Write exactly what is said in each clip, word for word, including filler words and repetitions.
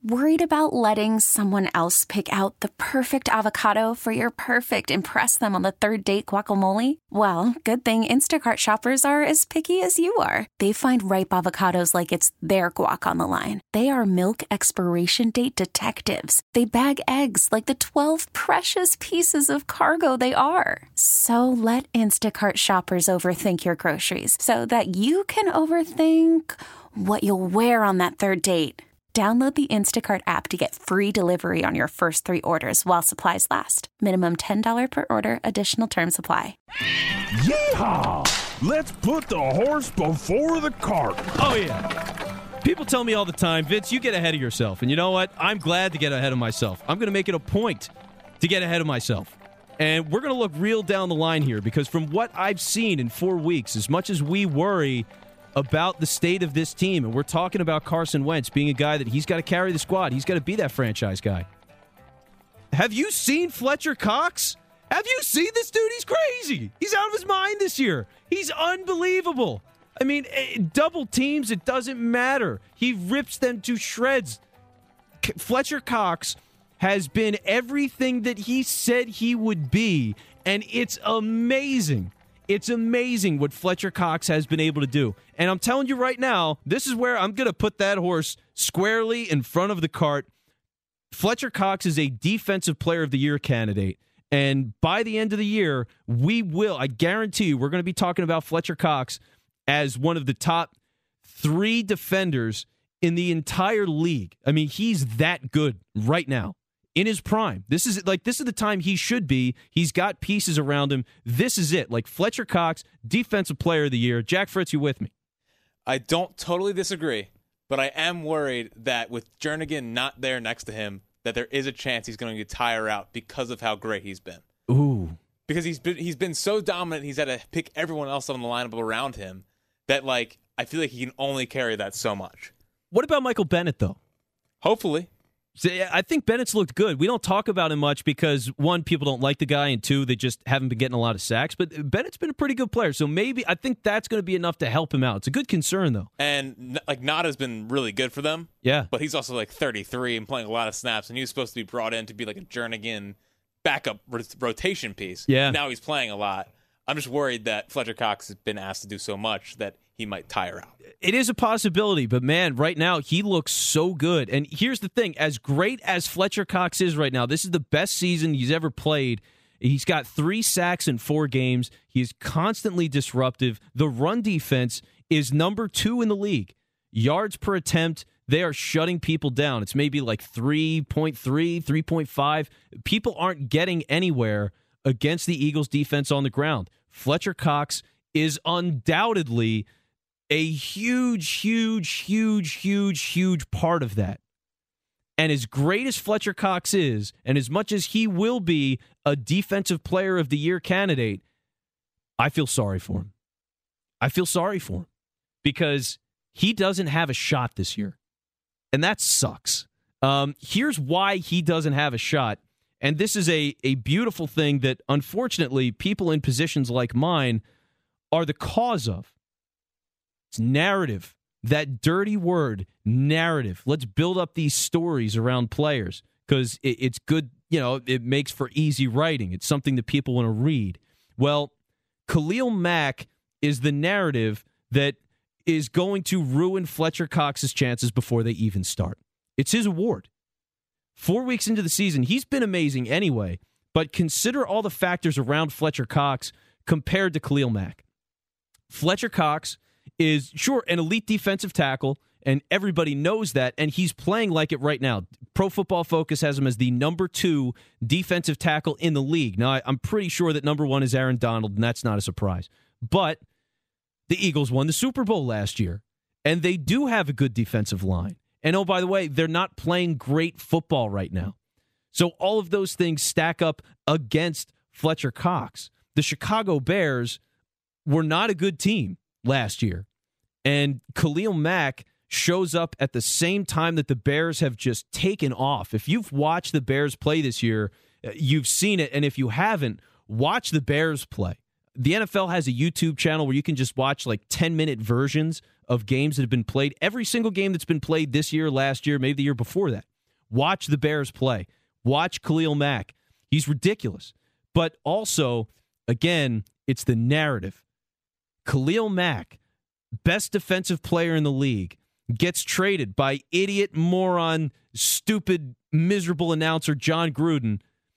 Worried about letting someone else pick out the perfect avocado for your perfect impress them on the third date guacamole? Well, good thing Instacart shoppers are as picky as you are. They find ripe avocados like it's their guac on the line. They are milk expiration date detectives. They bag eggs like the twelve precious pieces of cargo they are. So let Instacart shoppers overthink your groceries so that you can overthink what you'll wear on that third date. Download the Instacart app to get free delivery on your first three orders while supplies last. Minimum ten dollars per order. Additional terms apply. Yeehaw! Let's put the horse before the cart. Oh, yeah. People tell me all the time, Vince, you get ahead of yourself. And you know what? I'm glad to get ahead of myself. I'm going to make it a point to get ahead of myself. And we're going to look real down the line here because from what I've seen in four weeks, as much as we worry about the state of this team, and we're talking about Carson Wentz being a guy that he's got to carry the squad. He's got to be that franchise guy. Have you seen Fletcher Cox? Have you seen this dude? He's crazy. He's out of his mind this year. He's unbelievable. I mean, double teams, it doesn't matter. He rips them to shreds. Fletcher Cox has been everything that he said he would be, and it's amazing. It's amazing what Fletcher Cox has been able to do. And I'm telling you right now, this is where I'm going to put that horse squarely in front of the cart. Fletcher Cox is a Defensive Player of the Year candidate. And by the end of the year, we will, I guarantee you, we're going to be talking about Fletcher Cox as one of the top three defenders in the entire league. I mean, he's that good right now. In his prime. This is like this is the time he should be. He's got pieces around him. This is it. Like Fletcher Cox, Defensive Player of the Year. Jack Fritz, you with me? I don't totally disagree, but I am worried that with Jernigan not there next to him, that there is a chance he's going to tire out because of how great he's been. Ooh. Because he's been he's been so dominant, he's had to pick everyone else on the lineup around him that like I feel like he can only carry that so much. What about Michael Bennett though? Hopefully. So, I think Bennett's looked good. We don't talk about him much because, one, people don't like the guy, and two, they just haven't been getting a lot of sacks. But Bennett's been a pretty good player, so maybe I think that's going to be enough to help him out. It's a good concern, though. And, like, Nada's been really good for them. Yeah. But he's also, like, thirty-three and playing a lot of snaps, and he was supposed to be brought in to be, like, a Jernigan backup rotation piece. Yeah. Now he's playing a lot. I'm just worried that Fletcher Cox has been asked to do so much that he might tire out. It is a possibility, but man, right now he looks so good. And here's the thing, as great as Fletcher Cox is right now, this is the best season he's ever played. He's got three sacks in four games. He is constantly disruptive. The run defense is number two in the league. Yards per attempt, they are shutting people down. It's maybe like three point three, three point five. People aren't getting anywhere against the Eagles' defense on the ground. Fletcher Cox is undoubtedly a huge, huge, huge, huge, huge part of that. And as great as Fletcher Cox is, and as much as he will be a Defensive Player of the Year candidate, I feel sorry for him. I feel sorry for him because he doesn't have a shot this year. And that sucks. Um, here's why he doesn't have a shot. And this is a, a beautiful thing that, unfortunately, people in positions like mine are the cause of. It's narrative. That dirty word, narrative. Let's build up these stories around players because it, it's good, you know, it makes for easy writing. It's something that people want to read. Well, Khalil Mack is the narrative that is going to ruin Fletcher Cox's chances before they even start. It's his award. Four weeks into the season, he's been amazing anyway, but consider all the factors around Fletcher Cox compared to Khalil Mack. Fletcher Cox is, sure, an elite defensive tackle, and everybody knows that, and he's playing like it right now. Pro Football Focus has him as the number two defensive tackle in the league. Now, I'm pretty sure that number one is Aaron Donald, and that's not a surprise. But the Eagles won the Super Bowl last year, and they do have a good defensive line. And oh, by the way, they're not playing great football right now. So all of those things stack up against Fletcher Cox. The Chicago Bears were not a good team last year. And Khalil Mack shows up at the same time that the Bears have just taken off. If you've watched the Bears play this year, you've seen it. And if you haven't, watch the Bears play. The N F L has a YouTube channel where you can just watch like ten-minute versions of games that have been played. Every single game that's been played this year, last year, maybe the year before that. Watch the Bears play. Watch Khalil Mack. He's ridiculous. But also, again, it's the narrative. Khalil Mack, best defensive player in the league, gets traded by idiot, moron, stupid, miserable announcer John Gruden,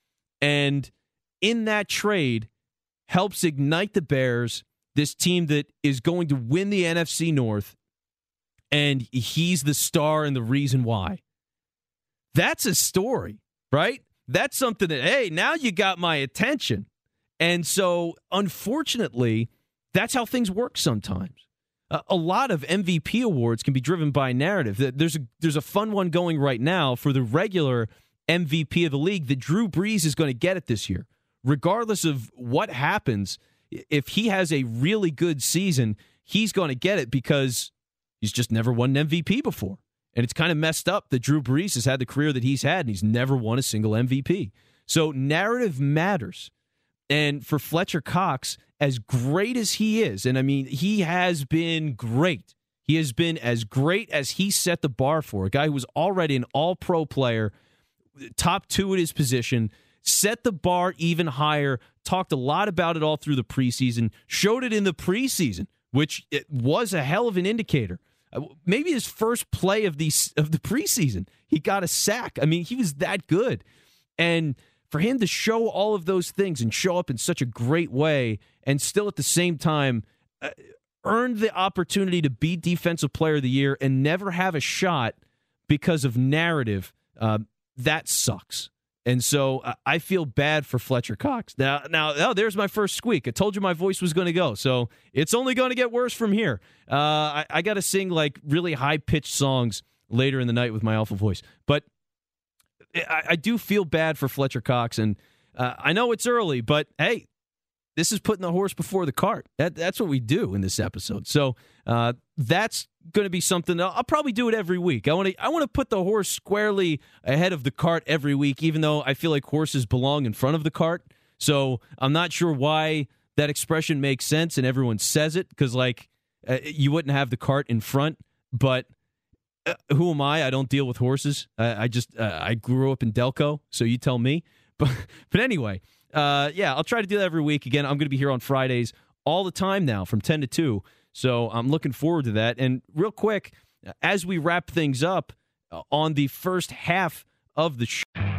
and in that trade helps ignite the Bears, this team that is going to win the N F C North, and he's the star and the reason why. That's a story, right? That's something that, hey, now you got my attention. And so, unfortunately, that's how things work sometimes. Uh, a lot of M V P awards can be driven by narrative. There's a, there's a fun one going right now for the regular M V P of the league that Drew Brees is going to get it this year. Regardless of what happens, if he has a really good season, he's going to get it because he's just never won an M V P before. And it's kind of messed up that Drew Brees has had the career that he's had, and he's never won a single M V P. So narrative matters. And for Fletcher Cox, as great as he is, and I mean, he has been great. He has been as great as he set the bar for. A guy who was already an all-pro player, top two at his position, set the bar even higher, talked a lot about it all through the preseason, showed it in the preseason, which it was a hell of an indicator. Maybe his first play of the, of the preseason, he got a sack. I mean, he was that good. And for him to show all of those things and show up in such a great way and still at the same time uh, earn the opportunity to be Defensive Player of the Year and never have a shot because of narrative, uh, that sucks. And so uh, I feel bad for Fletcher Cox. Now, now, oh, there's my first squeak. I told you my voice was going to go, so it's only going to get worse from here. Uh, I, I got to sing like really high-pitched songs later in the night with my alpha voice. But I, I do feel bad for Fletcher Cox, and uh, I know it's early, but hey, this is putting the horse before the cart. That, that's what we do in this episode. So uh, that's going to be something. I'll, I'll probably do it every week. I want to I want to put the horse squarely ahead of the cart every week, even though I feel like horses belong in front of the cart. So I'm not sure why that expression makes sense and everyone says it, because like uh, you wouldn't have the cart in front, but uh, who am I? I don't deal with horses. Uh, I just uh, I grew up in Delco, so you tell me. But but anyway, uh, yeah, I'll try to do that every week. Again, I'm going to be here on Fridays all the time now from ten to two. So I'm looking forward to that. And real quick, as we wrap things up uh, on the first half of the show.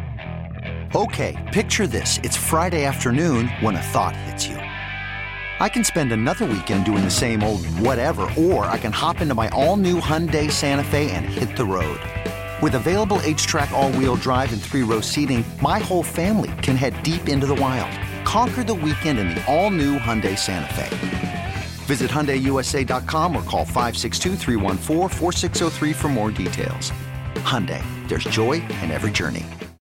Okay, picture this. It's Friday afternoon when a thought hits you. I can spend another weekend doing the same old whatever, or I can hop into my all-new Hyundai Santa Fe and hit the road. With available H-Track all-wheel drive and three-row seating, my whole family can head deep into the wild. Conquer the weekend in the all-new Hyundai Santa Fe. Visit Hyundai U S A dot com or call five six two, three one four, four six zero three for more details. Hyundai, there's joy in every journey.